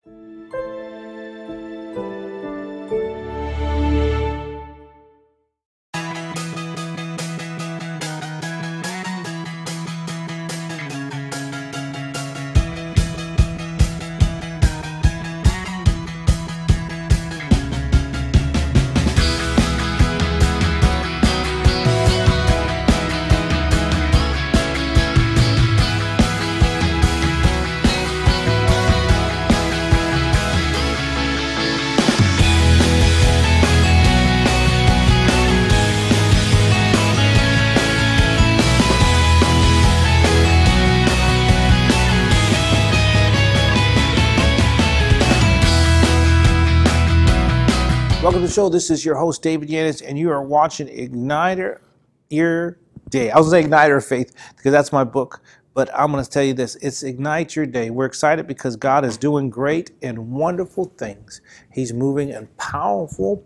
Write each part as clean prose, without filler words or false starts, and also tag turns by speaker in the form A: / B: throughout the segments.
A: Welcome to the show. This is your host, David Yannis, and you are watching Igniter Your Day. I was going to say Igniter of Faith because that's my book, but I'm going to tell you this. It's Ignite Your Day. We're excited because God is doing great and wonderful things. He's moving in powerful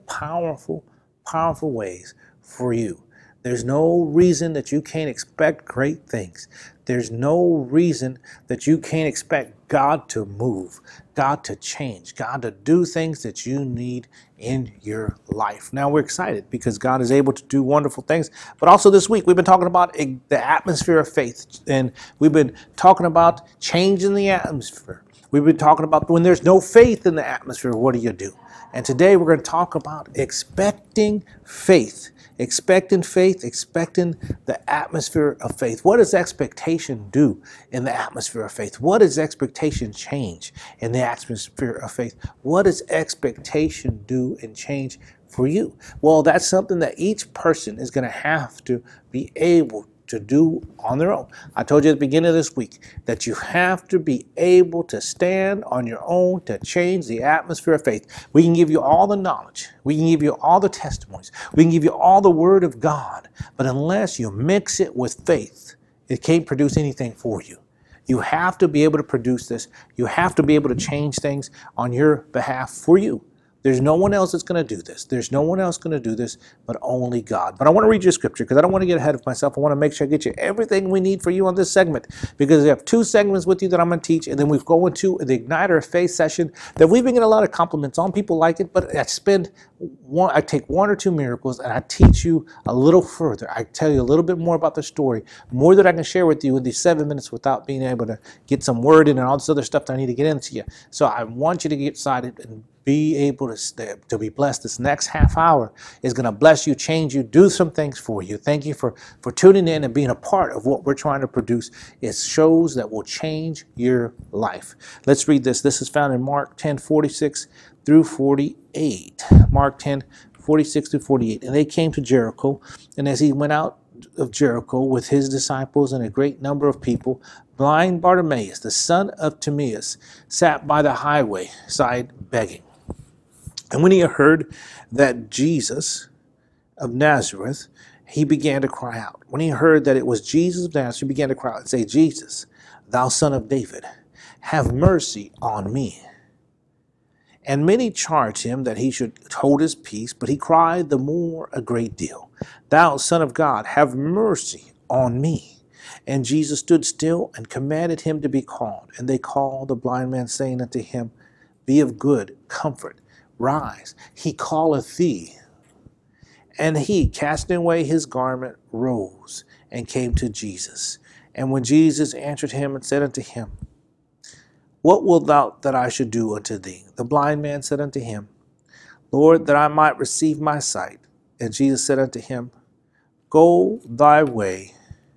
A: ways for you. There's no reason that you can't expect great things. There's no reason that you can't expect God to move, God to change, God to do things that you need in your life. Now we're excited because God is able to do wonderful things. But also this week, we've been talking about the atmosphere of faith. And we've been talking about changing the atmosphere. We've been talking about when there's no faith in the atmosphere, what do you do? And today we're going to talk about expecting faith. Expecting faith, expecting the atmosphere of faith. What does expectation do in the atmosphere of faith? What does expectation change in the atmosphere of faith? What does expectation do and change for you? Well, that's something that each person is going to have to be able to do on their own. I told you at the beginning of this week that you have to be able to stand on your own to change the atmosphere of faith. We can give you all the knowledge. We can give you all the testimonies. We can give you all the word of God. But unless you mix it with faith, it can't produce anything for you. You have to be able to produce this. You have to be able to change things on your behalf for you. There's no one else that's going to do this. There's no one else going to do this but only God. But I want to read you scripture because I don't want to get ahead of myself. I want to make sure I get you everything we need for you on this segment because we have two segments with you that I'm going to teach, and then we go into the Igniter of Faith session that we've been getting a lot of compliments on. People like it, but I take one or two miracles and I teach you a little further. I tell you a little bit more about the story, more that I can share with you in these 7 minutes without being able to get some word in and all this other stuff that I need to get into you. So I want you to get excited and be able to be blessed. This next half hour is going to bless you, change you, do some things for you. Thank you for tuning in and being a part of what we're trying to produce. It shows that will change your life. Let's read this. This is found in Mark 10:46 through 48. Mark 10:46 through 48. And they came to Jericho, and as he went out of Jericho with his disciples and a great number of people, blind Bartimaeus, the son of Timaeus, sat by the highway side begging. And when he heard that Jesus of Nazareth, he began to cry out. When he heard that it was Jesus of Nazareth, he began to cry out and say, Jesus, thou son of David, have mercy on me. And many charged him that he should hold his peace, but he cried the more a great deal, Thou Son of God, have mercy on me. And Jesus stood still and commanded him to be called. And they called the blind man, saying unto him, Be of good comfort, rise, he calleth thee. And he, casting away his garment, rose and came to Jesus. And when Jesus answered him and said unto him, What wilt thou that I should do unto thee? The blind man said unto him, Lord, that I might receive my sight. And Jesus said unto him, Go thy way.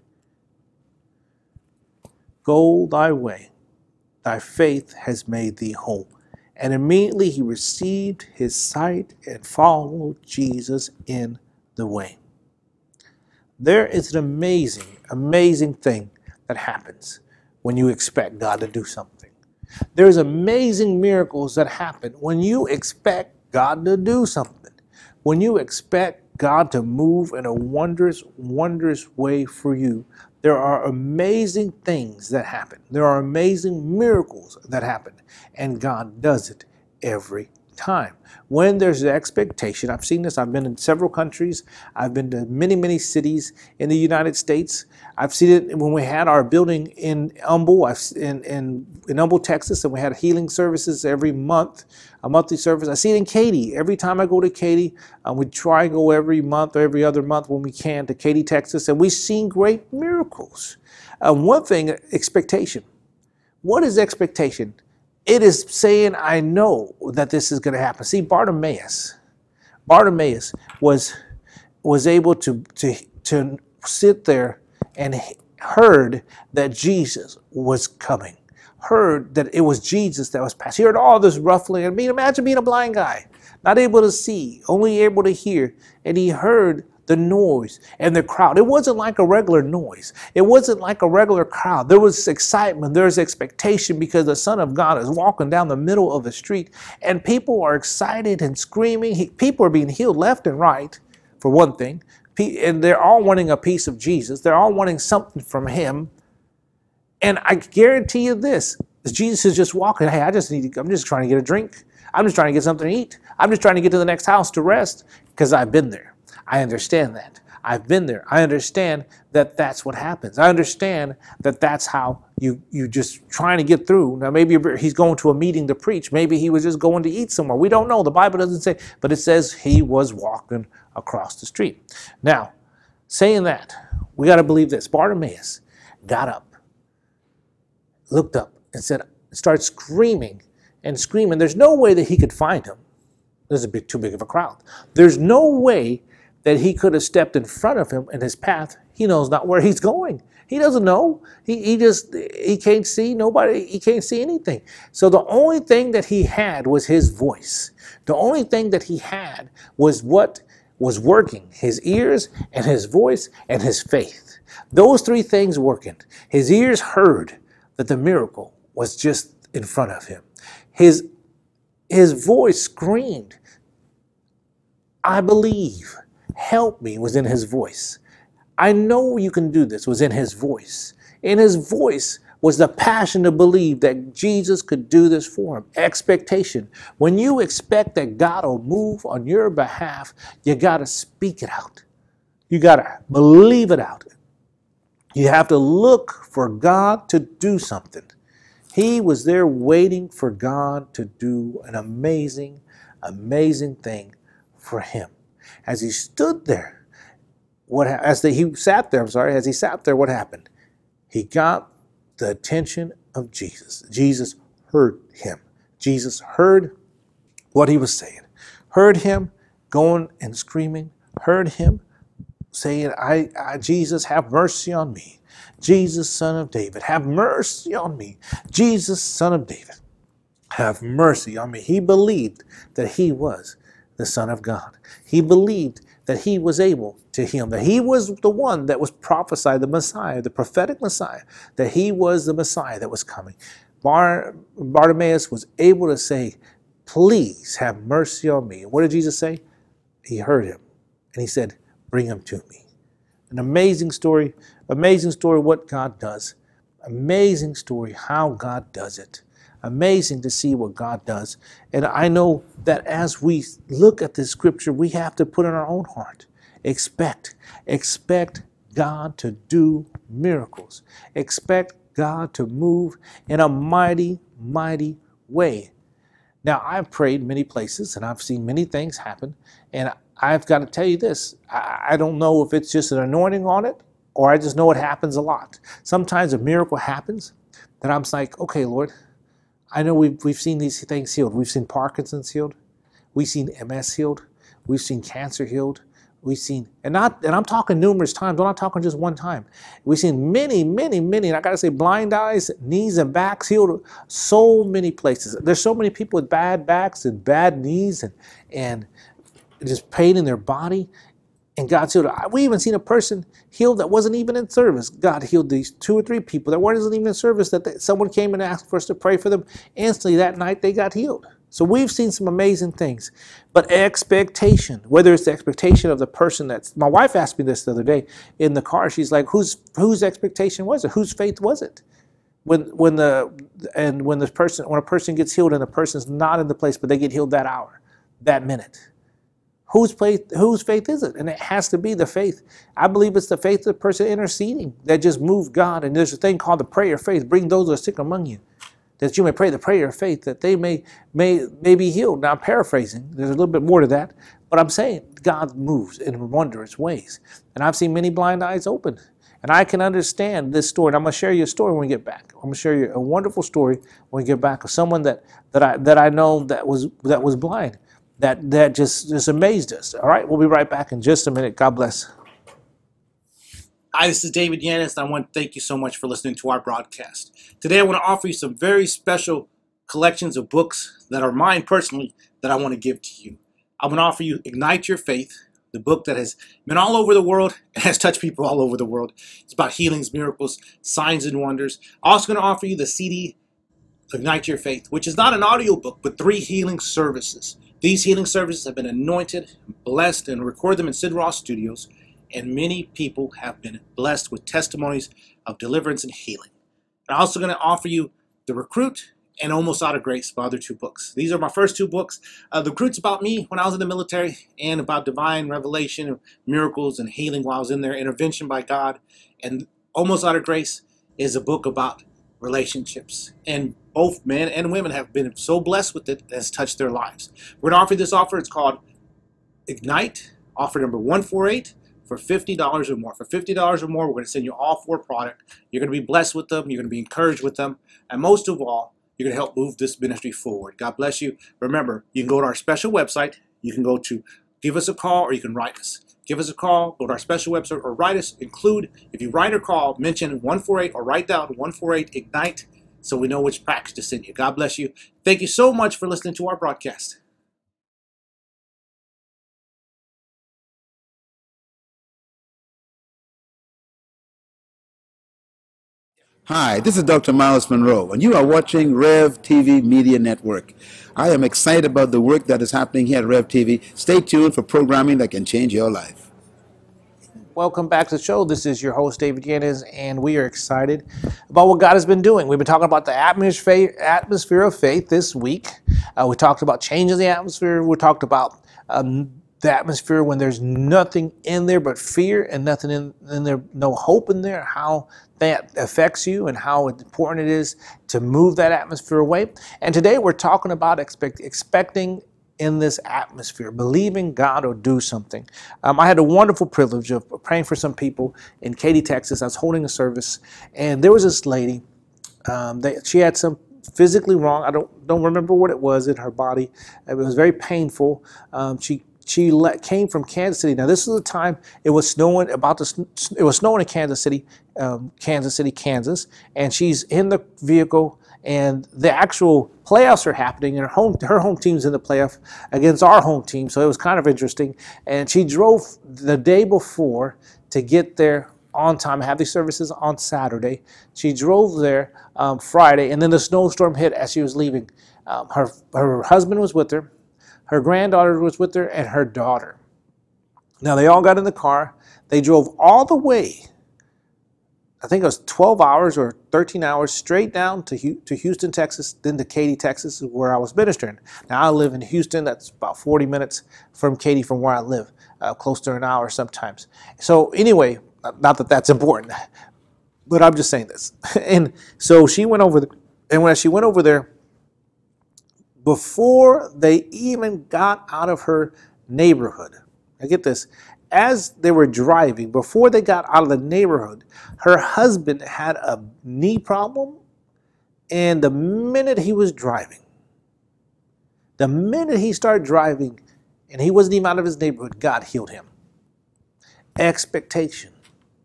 A: Go thy way. Thy faith has made thee whole. And immediately he received his sight and followed Jesus in the way. There is an amazing thing that happens when you expect God to do something. There's amazing miracles that happen when you expect God to do something. When you expect God to move in a wondrous way for you, there are amazing things that happen. There are amazing miracles that happen, and God does it every time. When there's an expectation, I've seen this, I've been in several countries, I've been to many, many cities in the United States. I've seen it when we had our building in Humble, in Humble, Texas, and we had healing services every month, a monthly service. I see it in Katy. Every time I go to Katy, we try and go every month or every other month when we can to Katy, Texas, and we've seen great miracles. One thing, expectation. What is expectation? It is saying, I know that this is going to happen. See, Bartimaeus was able to sit there and heard that Jesus was coming. Heard that it was Jesus that was passing. He heard all this ruffling. I mean, imagine being a blind guy, not able to see, only able to hear. And he heard the noise and the crowd. It wasn't like a regular noise. It wasn't like a regular crowd. There was excitement. There was expectation because the Son of God is walking down the middle of the street and people are excited and screaming. People are being healed left and right, for one thing. And they're all wanting a piece of Jesus. They're all wanting something from him. And I guarantee you this, Jesus is just walking. Hey, I'm just trying to get a drink. I'm just trying to get something to eat. I'm just trying to get to the next house to rest because I've been there. I understand that. I've been there. I understand that that's what happens. I understand that that's how you just trying to get through. Now, maybe he's going to a meeting to preach. Maybe he was just going to eat somewhere. We don't know. The Bible doesn't say, but it says he was walking across the street. Now, saying that, we got to believe this. Bartimaeus got up, looked up, and started screaming and screaming. There's no way that he could find him. There's too big of a crowd. There's no way that he could have stepped in front of him in his path. He knows not where he's going. He doesn't know. He can't see nobody. He can't see anything. So the only thing that he had was his voice. The only thing that he had was what was working, his ears and his voice and his faith. Those three things working. His ears heard that the miracle was just in front of him. His voice screamed, I believe. Help me was in his voice. I know you can do this was in his voice. In his voice was the passion to believe that Jesus could do this for him. Expectation. When you expect that God will move on your behalf, you got to speak it out. You got to believe it out. You have to look for God to do something. He was there waiting for God to do an amazing, amazing thing for him. As he stood there, as he sat there, what happened? He got the attention of Jesus. Jesus heard him. Jesus heard what he was saying. Heard him going and screaming. Heard him saying, Jesus, have mercy on me. Jesus, Son of David, have mercy on me. Jesus, Son of David, have mercy on me. He believed that he was the Son of God. He believed that he was able to heal him, that he was the one that was prophesied, the Messiah, the prophetic Messiah, that he was the Messiah that was coming. Bartimaeus was able to say, please have mercy on me. And what did Jesus say? He heard him and he said, bring him to me. An amazing story what God does. Amazing story how God does it. Amazing to see what God does. And I know that as we look at this scripture, we have to put in our own heart. Expect God to do miracles. Expect God to move in a mighty, mighty way. Now, I've prayed many places and I've seen many things happen. And I've got to tell you this. I don't know if it's just an anointing on it or I just know it happens a lot. Sometimes a miracle happens that I'm like, okay, Lord, I know we've seen these things healed. We've seen Parkinson's healed. We've seen MS healed. We've seen cancer healed. We've seen, and I'm talking numerous times. I'm not talking just one time. We've seen many, and I gotta say, blind eyes, knees, and backs healed. So many places. There's so many people with bad backs and bad knees and just pain in their body. And God's healed. We even seen a person healed that wasn't even in service. God healed these 2 or 3 people that weren't even in service, someone came and asked for us to pray for them. Instantly that night they got healed. So we've seen some amazing things. But expectation, whether it's the expectation of the person my wife asked me this the other day in the car. She's like, whose expectation was it? Whose faith was it? when a person gets healed and the person's not in the place, but they get healed that hour, that minute. Whose faith is it? And it has to be the faith. I believe it's the faith of the person interceding that just moved God. And there's a thing called the prayer of faith. Bring those that are sick among you, that you may pray the prayer of faith, that they may be healed. Now I'm paraphrasing. There's a little bit more to that. But I'm saying God moves in wondrous ways. And I've seen many blind eyes open. And I can understand this story. And I'm going to share you a story when we get back. I'm going to share you a wonderful story when we get back of someone that I know that was blind. That just amazed us. All right, we'll be right back in just a minute. God bless.
B: Hi, this is David Yanis, and I want to thank you so much for listening to our broadcast. Today I want to offer you some very special collections of books that are mine personally that I want to give to you. I'm going to offer you Ignite Your Faith, the book that has been all over the world and has touched people all over the world. It's about healings, miracles, signs, and wonders. I'm also going to offer you the CD, Ignite Your Faith, which is not an audio book, but 3 healing services. These healing services have been anointed, blessed, and recorded them in Sid Roth Studios, and many people have been blessed with testimonies of deliverance and healing. I'm also going to offer you The Recruit and Almost Out of Grace, my other 2 books. These are my first 2 books. The Recruit's about me when I was in the military and about divine revelation, miracles, and healing while I was in there, intervention by God. And Almost Out of Grace is a book about relationships, and both men and women have been so blessed with it that has touched their lives. We're going to offer this offer. It's called Ignite, offer number 148 for $50 or more. For $50 or more, we're going to send you all 4 products. You're going to be blessed with them. You're going to be encouraged with them. And most of all, you're going to help move this ministry forward. God bless you. Remember, you can go to our special website. You can go to give us a call, or you can write us. Give us a call, go to our special website, or write us. Include, if you write or call, mention 148 or write down 148 Ignite so we know which package to send you. God bless you. Thank you so much for listening to our broadcast.
C: Hi, this is Dr. Miles Monroe, and you are watching Rev TV Media Network. I am excited about the work that is happening here at Rev TV. Stay tuned for programming that can change your life.
A: Welcome back to the show. This is your host, David Yanez, and we are excited about what God has been doing. We've been talking about the atmosphere of faith this week. We talked about changing the atmosphere. We talked about the atmosphere when there's nothing in there but fear and nothing in there, no hope in there, how that affects you and how important it is to move that atmosphere away. And today we're talking about expecting in this atmosphere, believing God will do something. I had a wonderful privilege of praying for some people in Katy, Texas. I was holding a service, and there was this lady. She had some physically wrong. I don't remember what it was in her body. It was very painful. She came from Kansas City. Now this is the time it was snowing. It was snowing in Kansas City, Kansas, and she's in the vehicle. And the actual playoffs are happening, and her home team's in the playoff against our home team, so it was kind of interesting. And she drove the day before to get there on time, have these services on Saturday. She drove there Friday, and then the snowstorm hit as she was leaving. Her husband was with her, her granddaughter was with her, and her daughter. Now they all got in the car. They drove all the way, I think it was 12 hours or 13 hours straight down to Houston, Texas, then to Katy, Texas, where I was ministering. Now I live in Houston. That's about 40 minutes from Katy, from where I live, close to an hour sometimes. So anyway, not that that's important, but I'm just saying this. And so she went over, and when she went over there, before they even got out of her neighborhood, now get this, as they were driving, before they got out of the neighborhood, her husband had a knee problem, and the minute he was driving, the minute he started driving, and he wasn't even out of his neighborhood, God healed him. Expectation.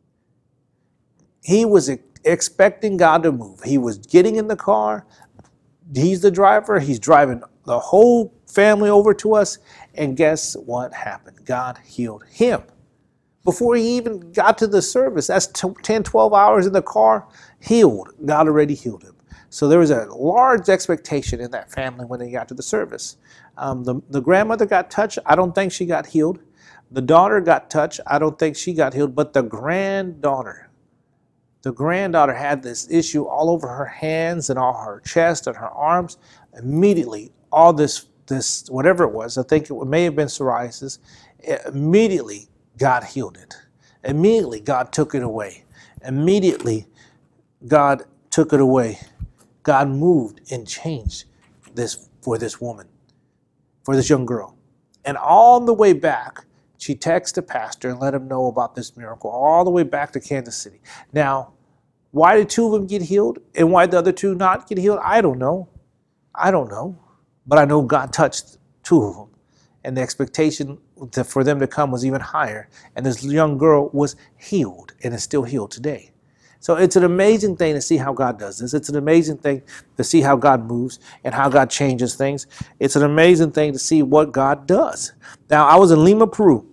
A: He was expecting God to move. He was getting in the car. He's the driver. He's driving the whole family over to us. And guess what happened? God healed him. Before he even got to the service, that's 10, 12 hours in the car, healed. God already healed him. So there was a large expectation in that family when they got to the service. The grandmother got touched. I don't think she got healed. The daughter got touched. I don't think she got healed. But the granddaughter The granddaughter had this issue all over her hands and all her chest and her arms. Immediately, all this whatever it was, I think it may have been psoriasis, immediately God healed it. Immediately God took it away. Immediately God took it away. God moved and changed this for this woman, for this young girl. And on the way back, she texted the pastor and let him know about this miracle, all the way back to Kansas City. Now, why did two of them get healed and why the other two not get healed? I don't know. But I know God touched two of them. And the expectation for them to come was even higher. And this young girl was healed and is still healed today. So it's an amazing thing to see how God does this. It's an amazing thing to see how God moves and how God changes things. It's an amazing thing to see what God does. Now, I was in Lima, Peru.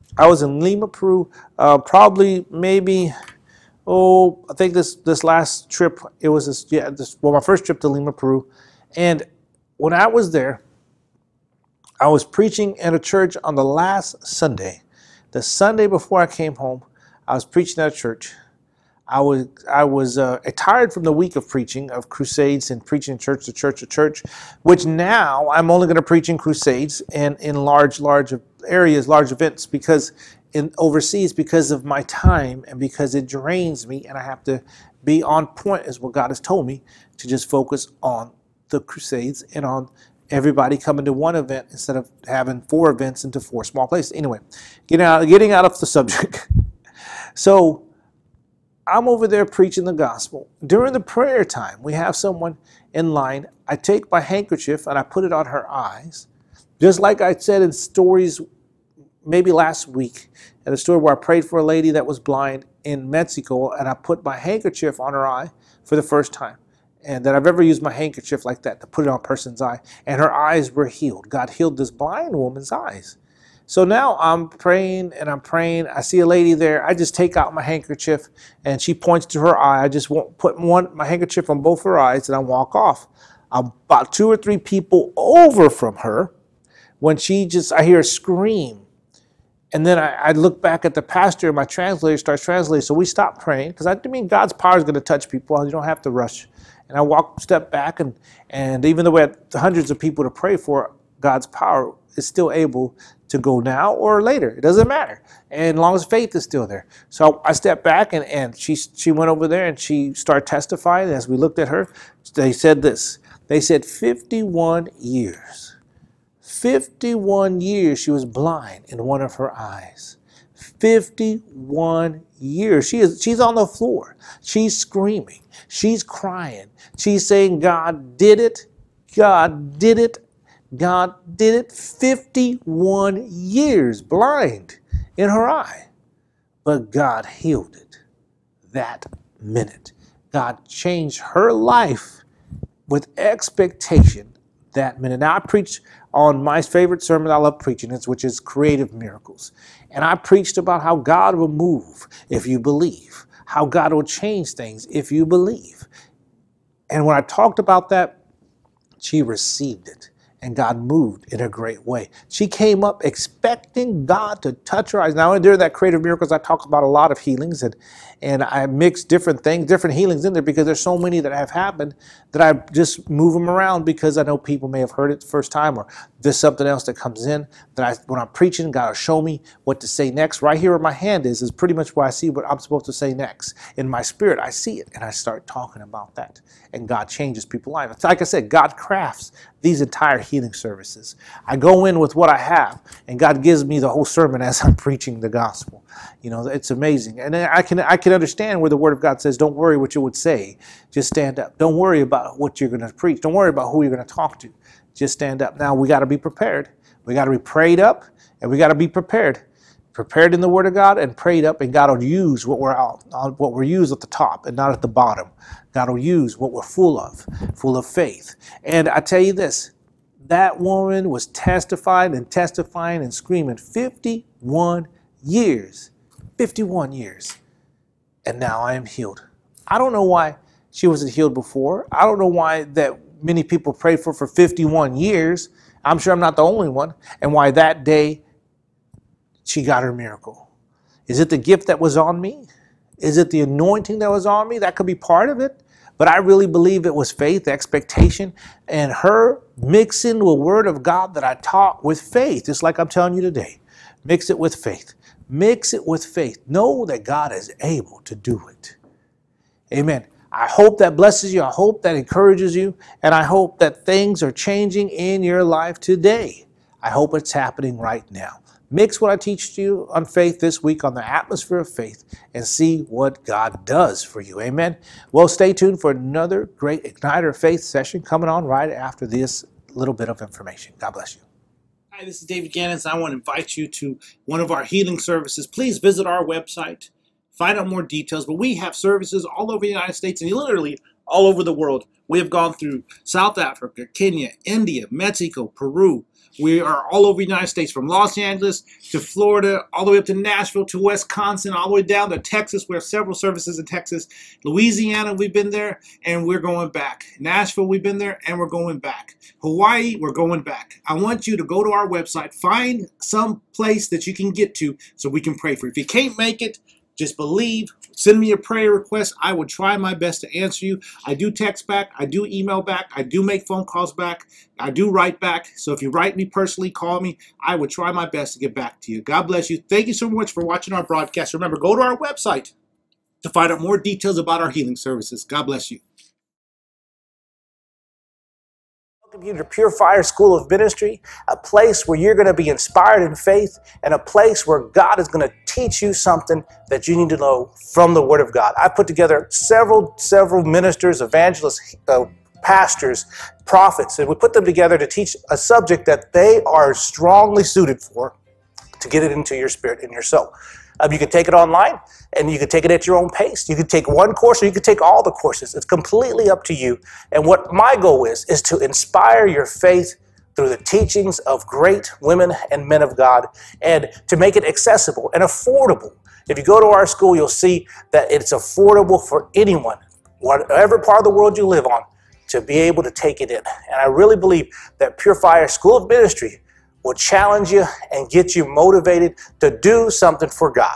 A: Probably maybe, I think this last trip, it was my first trip to Lima, Peru. And when I was there, I was preaching at a church on the last Sunday. The Sunday before I came home, I was preaching at a church. I was tired from the week of preaching, of crusades and preaching church to church to church, which now I'm only going to preach in crusades and in large areas, large events, because overseas, because of my time and because it drains me and I have to be on point is what God has told me to just focus on the crusades and on everybody coming to one event instead of having 4 events into 4 small places. Anyway, getting out of the subject. So I'm over there preaching the gospel. During the prayer time, we have someone in line. I take my handkerchief and I put it on her eyes. Just like I said in stories maybe last week, at a story where I prayed for a lady that was blind in Mexico, and I put my handkerchief on her eye for the first time. And that I've ever used my handkerchief like that to put it on a person's eye. And her eyes were healed. God healed this blind woman's eyes. So now I'm praying and I'm praying. I see a lady there. I just take out my handkerchief and she points to her eye. I just put my handkerchief on both her eyes and I walk off. I'm about 2 or 3 people over from her when I hear a scream. And then I look back at the pastor and my translator starts translating. So we stop praying because God's power is going to touch people. You don't have to rush. And I step back and even though we had hundreds of people to pray for, God's power is still able to go now or later. It doesn't matter. And as long as faith is still there. So I stepped back and she went over there and she started testifying. As we looked at her, they said this. They said 51 years. 51 years she was blind in one of her eyes. 51 years. She's on the floor. She's screaming. She's crying. She's saying, God did it. God did it. God did it. 51 years blind in her eye. But God healed it that minute. God changed her life with expectation that minute. Now I preach on my favorite sermon I love preaching, which is Creative Miracles. And I preached about how God will move if you believe, how God will change things if you believe. And when I talked about that, she received it. And God moved in a great way. She came up expecting God to touch her eyes. Now, during that Creative Miracles, I talk about a lot of healings, and I mix different things, different healings in there because there's so many that have happened that I just move them around because I know people may have heard it the first time or there's something else that comes in that when I'm preaching, God will show me what to say next. Right here where my hand is pretty much where I see what I'm supposed to say next. In my spirit, I see it, and I start talking about that. And God changes people's lives. It's like I said, God crafts these entire healing services. I go in with what I have, and God gives me the whole sermon as I'm preaching the gospel. It's amazing. And I can understand where the Word of God says, don't worry what you would say. Just stand up. Don't worry about what you're going to preach. Don't worry about who you're going to talk to. Just stand up. Now, we got to be prepared. We got to be prayed up, and we got to be prepared. Prepared in the Word of God and prayed up, and God will use what we're used at the top and not at the bottom. God will use what we're full of faith. And I tell you this, that woman was testifying and screaming 51 years. 51 years. And now I am healed. I don't know why she wasn't healed before. I don't know why that many people prayed for 51 years. I'm sure I'm not the only one. And why that day she got her miracle. Is it the gift that was on me? Is it the anointing that was on me? That could be part of it. But I really believe it was faith, expectation, and her mixing the word of God that I taught with faith, just like I'm telling you today. Mix it with faith. Mix it with faith. Know that God is able to do it. Amen. I hope that blesses you. I hope that encourages you. And I hope that things are changing in your life today. I hope it's happening right now. Mix what I teach you on faith this week on the atmosphere of faith and see what God does for you. Amen. Well, stay tuned for another great Igniter of Faith session coming on right after this little bit of information. God bless you.
B: Hi, this is David Gannons. I want to invite you to one of our healing services. Please visit our website, find out more details. But we have services all over the United States and literally all over the world. We have gone through South Africa, Kenya, India, Mexico, Peru. We are all over the United States, from Los Angeles to Florida, all the way up to Nashville to Wisconsin, all the way down to Texas. We have several services in Texas. Louisiana, we've been there, and we're going back. Nashville, we've been there, and we're going back. Hawaii, we're going back. I want you to go to our website, find some place that you can get to so we can pray for you. If you can't make it, just believe. Send me a prayer request. I will try my best to answer you. I do text back. I do email back. I do make phone calls back. I do write back. So if you write me personally, call me. I will try my best to get back to you. God bless you. Thank you so much for watching our broadcast. Remember, go to our website to find out more details about our healing services. God bless you.
A: Welcome you to Pure Fire School of Ministry, a place where you're going to be inspired in faith and a place where God is going to teach you something that you need to know from the Word of God. I put together several ministers, evangelists, pastors, prophets, and we put them together to teach a subject that they are strongly suited for to get it into your spirit and your soul. You can take it online and you can take it at your own pace. You can take one course or you can take all the courses. It's completely up to you. And what my goal is to inspire your faith through the teachings of great women and men of God and to make it accessible and affordable. If you go to our school, you'll see that it's affordable for anyone, whatever part of the world you live on, to be able to take it in. And I really believe that Pure Fire School of Ministry will challenge you and get you motivated to do something for God.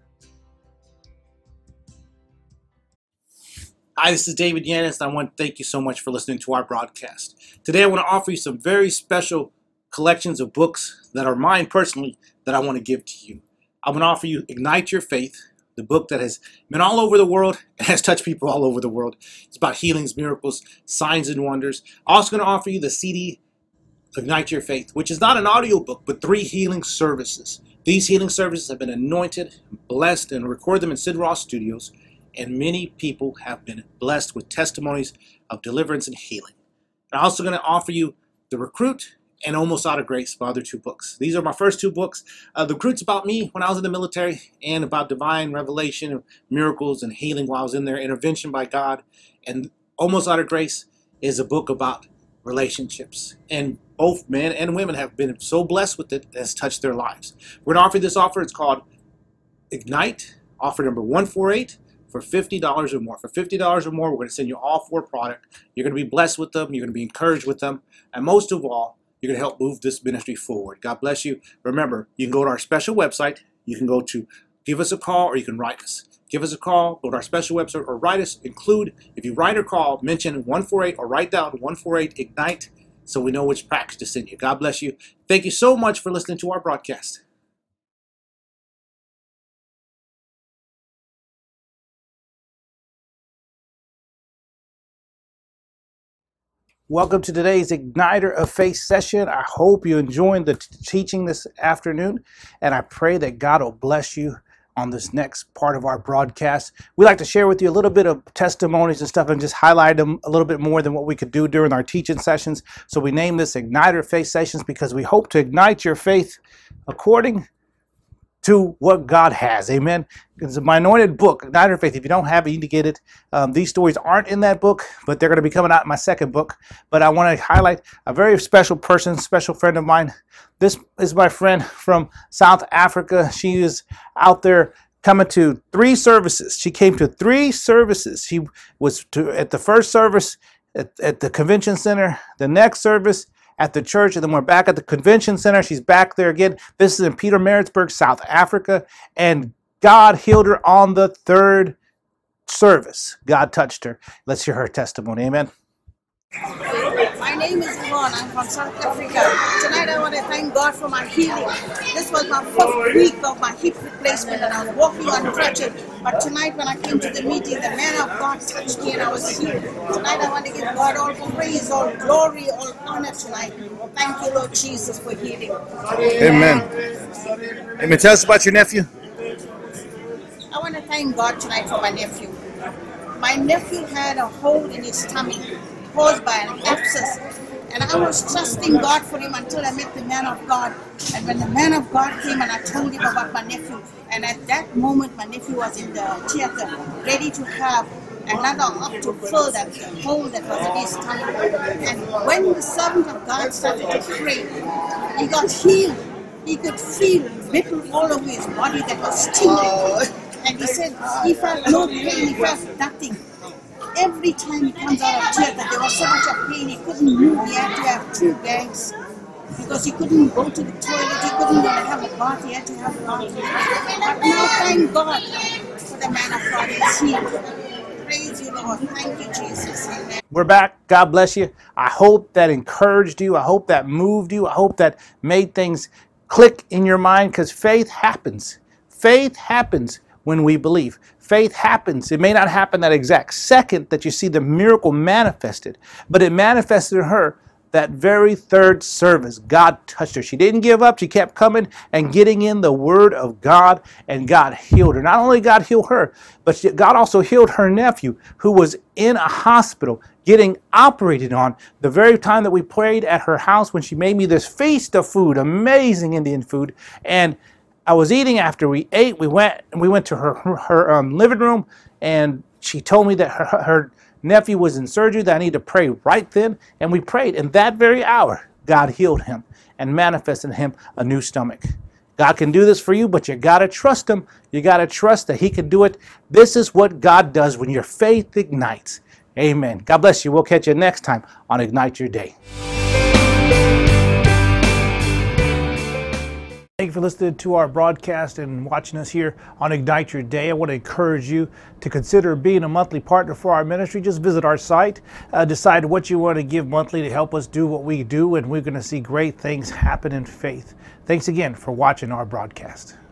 B: Hi, this is David Yannis, and I want to thank you so much for listening to our broadcast. Today I want to offer you some very special collections of books that are mine personally that I want to give to you. I'm going to offer you Ignite Your Faith, the book that has been all over the world and has touched people all over the world. It's about healings, miracles, signs, and wonders. I'm also going to offer you the CD Ignite Your Faith, which is not an audio book, but 3 healing services. These healing services have been anointed, blessed, and recorded them in Sid Ross Studios, and many people have been blessed with testimonies of deliverance and healing. I'm also going to offer you The Recruit and Almost Out of Grace, my other 2 books. These are my first 2 books. The Recruit's about me when I was in the military and about divine revelation, miracles, and healing while I was in there, intervention by God. And Almost Out of Grace is a book about relationships, and both men and women have been so blessed with it, has touched their lives. We're going to offer this offer. It's called Ignite, offer number 148 for $50 or more. For $50 or more, we're going to send you all 4 products. You're going to be blessed with them. You're going to be encouraged with them. And most of all, you're going to help move this ministry forward. God bless you. Remember, you can go to our special website. You can go to give us a call or you can write us. Give us a call, go to our special website, or write us. Include, if you write or call, mention 148 or write down 148 Ignite so we know which package to send you. God bless you. Thank you so much for listening to our broadcast.
A: Welcome to today's Igniter of Faith session. I hope you enjoyed the teaching this afternoon, and I pray that God will bless you on this next part of our broadcast. We like to share with you a little bit of testimonies and stuff and just highlight them a little bit more than what we could do during our teaching sessions. So we named this Igniter of Faith sessions because we hope to ignite your faith according to what God has. Amen. It's my anointed book, Igniter of Faith. If you don't have it, you need to get it. These stories aren't in that book, but they're going to be coming out in my second book. But I want to highlight a very special person, special friend of mine. This is my friend from South Africa. She is out there coming to 3 services. She came to 3 services. She was at the first service at the convention center, the next service at the church, and then we're back at the convention center. She's back there again. This is in Pietermaritzburg, South Africa, and God healed her on the third service. God touched her. Let's hear her testimony. Amen.
D: My name is Yvonne. I'm from South Africa. Tonight I want to thank God for my healing. This was my first week of my hip replacement and I was walking on crutches. But tonight when I came to the meeting, the man of God touched me and I was healed. Tonight I want to give God all praise, all glory, all honor tonight. Thank you, Lord Jesus, for healing.
B: Amen. Amen. Tell us about your nephew.
D: I want to thank God tonight for my nephew. My nephew had a hole in his stomach caused by an abscess. And I was trusting God for him until I met the man of God. And when the man of God came and I told him about my nephew, and at that moment my nephew was in the theater, ready to have another up to fill that hole that was in his stomach. And when the servant of God started to pray, he got healed. He could feel metal all over his body that was stinging. And he said he felt no pain, he felt nothing. Every time he comes out of theater, there was so much of pain, he couldn't move, he had to have 2 bags because he couldn't go to the toilet, he couldn't go to have a bath, he had to have a bath. But now, thank God for the man of God, he's healed. Praise you, Lord. Thank you, Jesus. Amen.
A: We're back. God bless you. I hope that encouraged you. I hope that moved you. I hope that made things click in your mind, because faith happens. Faith happens when we believe. Faith happens. It may not happen that exact second that you see the miracle manifested, but it manifested in her that very third service. God touched her. She didn't give up. She kept coming and getting in the word of God, and God healed her. Not only God healed her, but God also healed her nephew, who was in a hospital getting operated on the very time that we prayed at her house when she made me this feast of food, amazing Indian food. And I was eating after we ate. We went to her living room, and she told me that her nephew was in surgery, that I need to pray right then. And we prayed. And that very hour, God healed him and manifested in him a new stomach. God can do this for you, but you got to trust him. You got to trust that he can do it. This is what God does when your faith ignites. Amen. God bless you. We'll catch you next time on Ignite Your Day. Thank you for listening to our broadcast and watching us here on Ignite Your Day. I want to encourage you to consider being a monthly partner for our ministry. Just visit our site, decide what you want to give monthly to help us do what we do, and we're going to see great things happen in faith. Thanks again for watching our broadcast.